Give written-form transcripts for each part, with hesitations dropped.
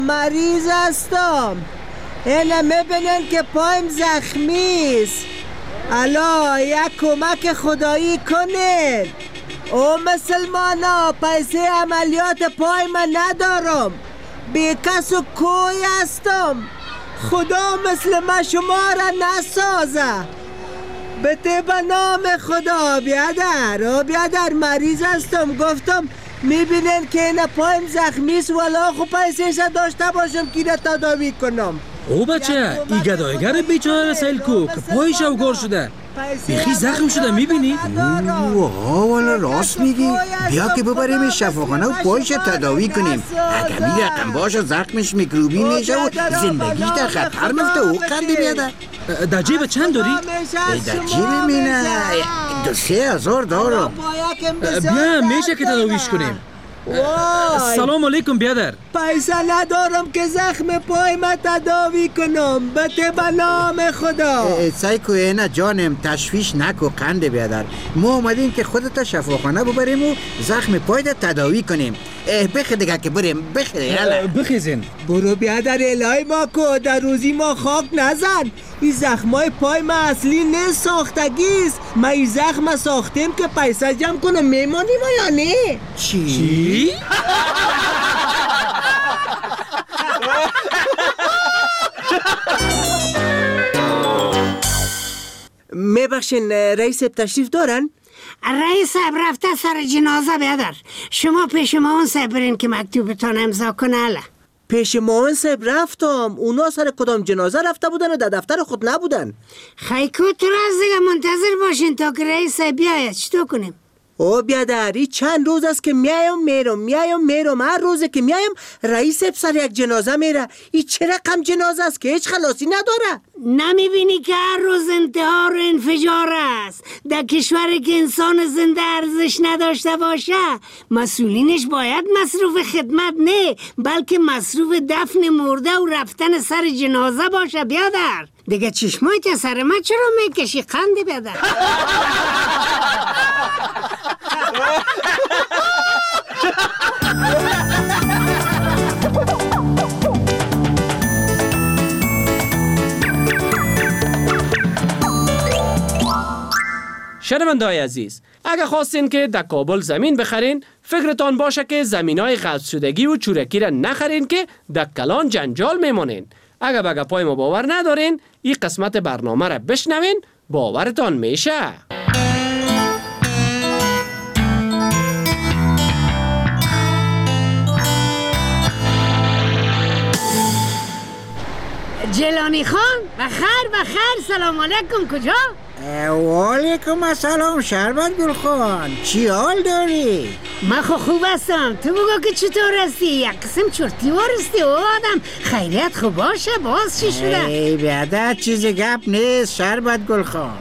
مریض هستم. اینا میبینن که پایم زخمیست. الا یک کمک خدایی کنین. او مسلمانا پیسه عملیات پای من ندارم. بی کس و کوی هستم. خدا مثل من شما را نسازه. بته به نام خدا بیادر مریض هستم. گفتم میبینن که اینا پایم زخمیست ولی خب پیسهش داشته باشم که را تداوی کنم. او بچه ای گدایگر بیچاره سیل کو که پایش اوگار شده بیخی زخم شده میبینی؟ والا راست میگی. بیا که ببریم شفاخانه و پایش تداوی کنیم. اگر می رقم باشه زخمش میکروبی میشه و زندگیش در خطر میفته. او قنده بیاده. در جیب چند داری؟ در جیب مینه 2,000 دارم. بیا میشه که تداویش کنیم. سلام علیکم بیادر. پیسه ندارم که زخم پای ما تداوی کنم. بته به نام خدا. سایکو اینا جانم تشویش نکو قنده بیادر. ما اومدیم که خودتا شفاخانه ببریم و زخم پای تداوی کنیم. بخی دیگه که بریم. بخیزین. برو بیادر الهی ما کو در روزی ما خاک نزن. این زخمای پای ما اصلی نه ساختگیست. ما این زخم ساختیم که پیسه جمع کنم. میمانیم یا نه؟ چی؟ میبخشین رئیس تشریف دارن؟ رئیس رفته سر جنازه بیادر. شما پیش معاون صاحب برین که مکتوبتان امضا کنه. اله پیش معاون صاحب رفتم. اونا سر کدام جنازه رفته بودن و در دفتر خود نبودن. خیکو تو راز دیگه منتظر باشین تا که رئیس صاحب بیاید. چطور کنیم؟ او بیادری چند روز است که میایم. هر روزه که میایم رئیس سر یک جنازه میره. این چه رقم جنازه است که هیچ خلاصی نداره؟ نمیبینی که هر روز انتحار و انفجار است؟ در کشوری که انسان زنده ارزش نداشته باشه مسئولینش باید مصروف خدمت نه بلکه مصروف دفن مرده و رفتن سر جنازه باشه. بیادر دیگه چشمای که سر من چرا میکشی قنده بیادر؟ شنونده‌های عزیز، اگه خواستین که در کابل زمین بخرین فکرتان باشه که زمینای غصب شدگی و چورکی را نخرین که در کلان جنجال میمونین. اگه به گپای ما باور ندارین این قسمت برنامه را بشنوین باورتان میشه. جلانی خان بخیر سلام علیکم. کجا؟ و علیکم السلام شربت گل خان. چی حال داری؟ من خوب هستم. تو بگو که چطور هستی؟ یک قسم چرتی وارستی. او آدم خیریت خوب باشه. باز چی شده؟ ای بیادر چیز گپ نیست شربت گل خان.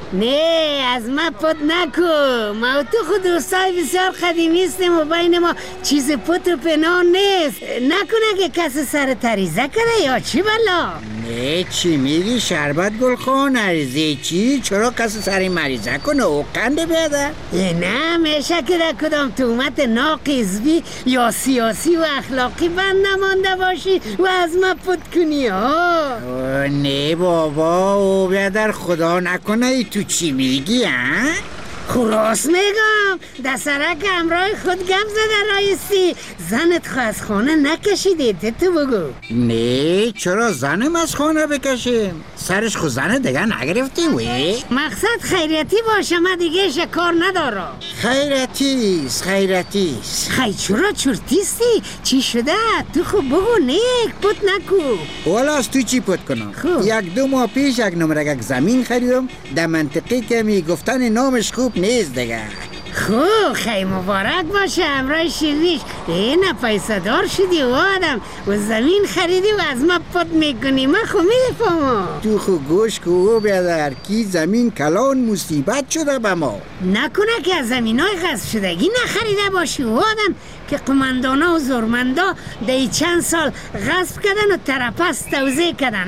نه از من پت نکو. ما و تو خود دوستای بسیار قدیمی هستیم و بین ما چیز پت و پنهان نیست. نکنه که کسی سر تریزه کنه یا چی بلا؟ نه چی میگی شربت گل خان؟ عریضه چی؟ چرا کسی سر مریضه کنه او قنده بیاده؟ نه میشه که در کدام تهمت ناقضوی یا سیاسی و اخلاقی بند نمانده باشی و از من پت کنی ها؟ نه بابا او بیادر خدا نکنه. ای تو چی میگی ها؟ خلاص میگم در سرک همراه خود گم زده رئیسی. زنت خو از خانه نکشیدی. تو بگو. نه چرا زنم از خانه بکشیم؟ سرش خو زنه دیگه نگرفتی وی؟ مقصد خیریتی باشه. من دیگه شکار ندارم. خیرتیست خی چرا چرتیستی؟ چی شده؟ تو خو بگو نیک پت نکو. والا از تو چی پت کنم؟ 1-2 ماه پیش یک نمرگک زمین خریدم در منطقه که میگفتن نامش خوب نیست دیگه. خیلی مبارک باشه همراه شیرینیش. نه پیسه دار شدی و آدم و زمین خریدی و از ما پت میکنی. من خو میفهمم. تو خو گوش کو بیادر کی زمین کلان مصیبت شده به ما. نکنه که از زمینای غصب شدگی نخریده باشی و آدم که قماندانا و زورمندا دی چند سال غصب کردن و ترپس توزیع کردن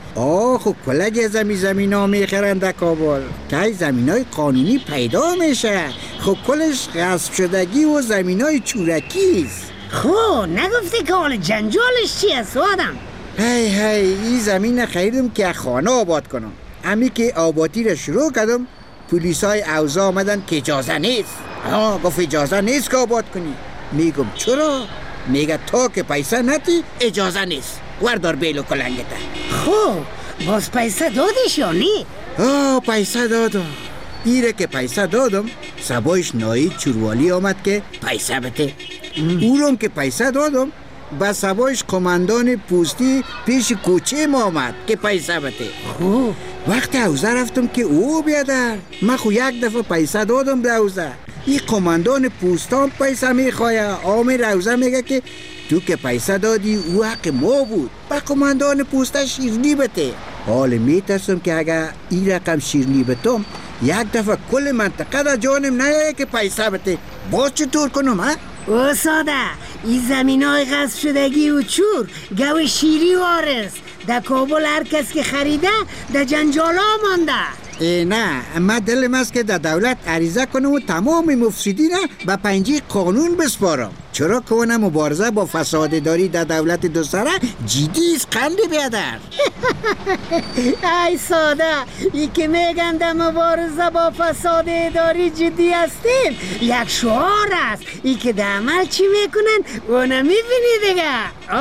خب کلک زمین ها میخرن در کابل که زمین های قانونی پیدا میشه. خب کلش غصب شدگی و زمین های چورکیست. خب نگفتی که حال جنجالش چیه سوادم؟ هی این زمین خریدم که خانه آباد کنم. امی که آبادی رو شروع کردم پلیسای اوضاع آمدن که اجازه نیست. گفت اجازه نیست که آباد کنی. میگم چرا؟ میگه تا که پیسه نتی اجازه نیست. وردار بیلو کلنگته. خب باز پیسه دادیش یا نی؟ پیسه دادم. ایره که پیسه دادم سبایش نایی چوروالی آمد که پیسه بده. اونم که پیسه دادم با سبایش کماندان پوستی پیش کوچه ما آمد که پیسه بده. وقتی حوزه رفتم که او بیادر من خو یک دفعه پیسه دادم به حوزه. این کماندان پوستان پیسه میخواه. آمیر حوزه میگه که تو که پیسه دادی او حق ما بود. با کماندان پوسته شیرنی بده. حال میترسم که اگر این رقم شیرنی بتم یک دفعه کل منطقه دا جانم نیایه که پیسه بده. باز چطور کنم ها؟ او ساده این زمین های غصب شدگی و چور گوی شیری وارث در کابل هر کس که خریده در جنجالا مانده. نه من دلم است که در دولت عریضه کنم و تمام مفسدین با پنجه قانون بسپارم. چرا که اون مبارزه با فساد داری در دولت دو سره جدی است قنده بیادر. ای ساده ای که میگن در مبارزه با فساد اداری جدی هستیم یک شعار است. ای که در عمل چی میکنن اونو میبینی دیگه.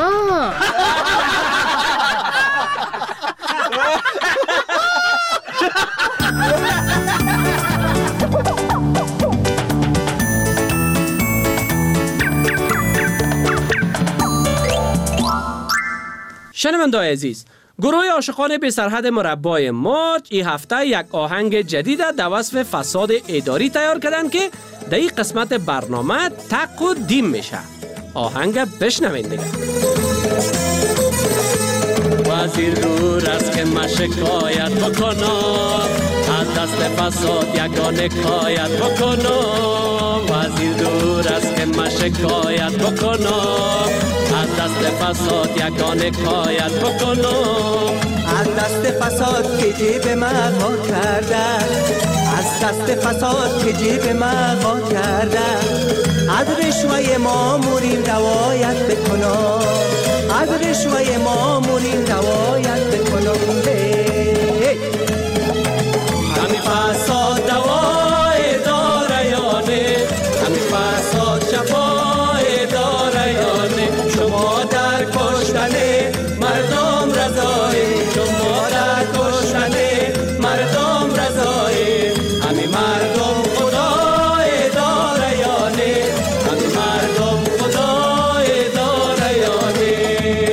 شنونده‌های عزیز، گروه عاشقان بی سرحد مربای مارچ این هفته یک آهنگ جدید در وصف فساد اداری تیار کردن که در این قسمت برنامه تق و دیم میشه. آهنگ بشنوین دیگه. وزیر دور است که من شکایت بکنم از دست فساد یگانه کایت بکنم. وزیر دور است که من شکایت بکنم از دست فساد یگانه کایت بکنم. از دست فساد که جیب من وا کرده، از دست فساد که جیب من وا کرده، از رشوه مامورین روایت بکنم، از رشوه مامورین روایت بکنم. همی فساد دوای داره یانه، همی فساد شفای داره یانه. شما در کشتن مردم رضایی، شما در کشتن مردم رضایی. همی مردم خدای داره یانه، همی مردم خدای داره یانه.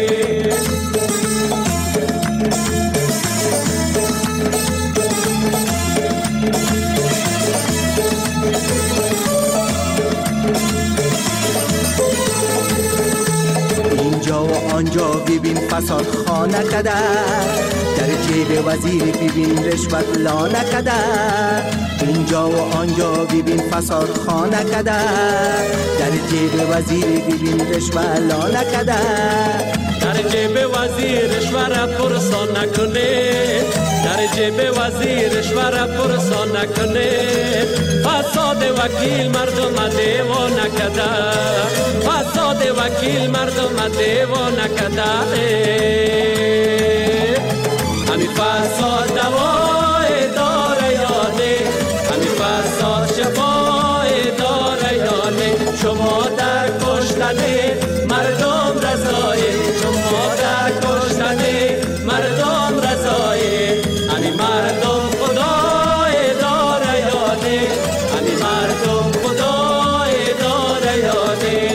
اینجا و آنجا ببین فساد خانه کده، در جیب وزیر ببین رشوت لانه کده. اینجا و آنجا ببین فساد خانه کده، در جیب وزیر ببین رشوت لانه کده. در جیب وزیر رشوه پرسان نکنه، در جیب وزیر رشوه پرسان نکنه. فساد وکیل مردم دیوانه کده، فساد وکیل مردم دیوانه کده. همی فساد دوای داره یانه، همی فساد شفای داره یانه. شما در کشتن مردم رضایی، شما در کشتن مردم رضایی. همی مردم خدای داره یانه، همی مردم خدای داره یانه.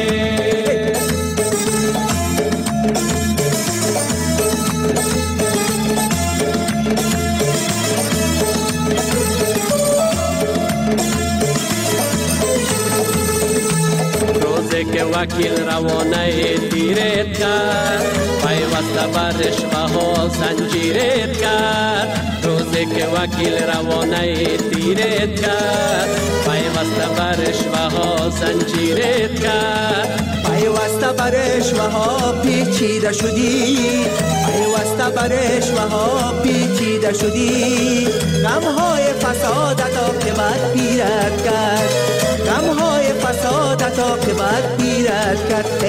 روزی که وکیل روانه تیرت کرد، پیوسته بر رشوه ها زنجیرت کرد. روزی که وکیل روانه تیرت کرد، پیوسته بر رشوه ها زنجیرت کرد. پیوسته بر رشوه ها پیچیده شدی، پیوسته بر رشوه ها پیچیده شدی. غمهای فسادت آقابت پیرت کرد، غمهای فسادت عاقبت گیرد کرد.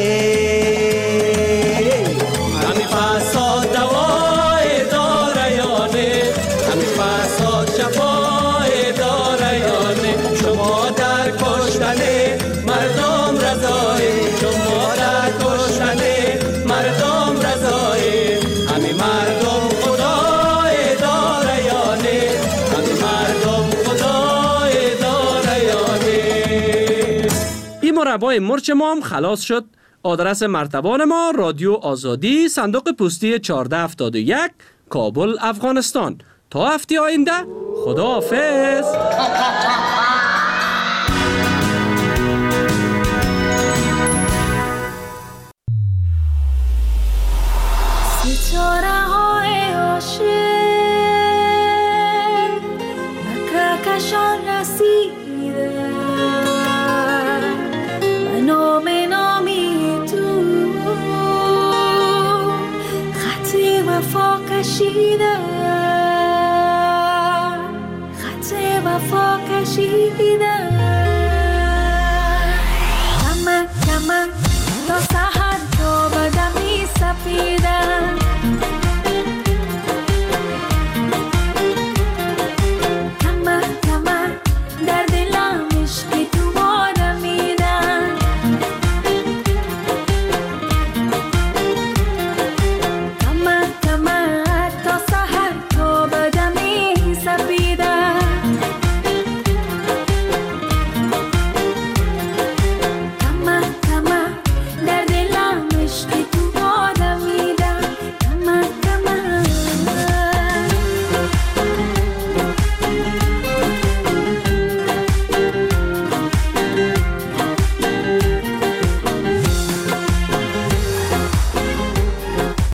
همین فساد دوای دارایانه، همین فساد شفای دارایانه. شما در کشتن مردم رضایی، شما در کشتن مردم رضایی. همین مردم خدای دارایانه، همین مردم خدای دارایانه. این مربای مرچ ما هم خلاص شد. آدرس مرتبان ما رادیو آزادی، صندوق پستی 1471 کابل افغانستان. تا هفته آینده خداحافظ. ستاره های عاشق به کهکشان رسیده، به نامی تو خط وفا کشیده، خط وفا کشیده. کمک کمک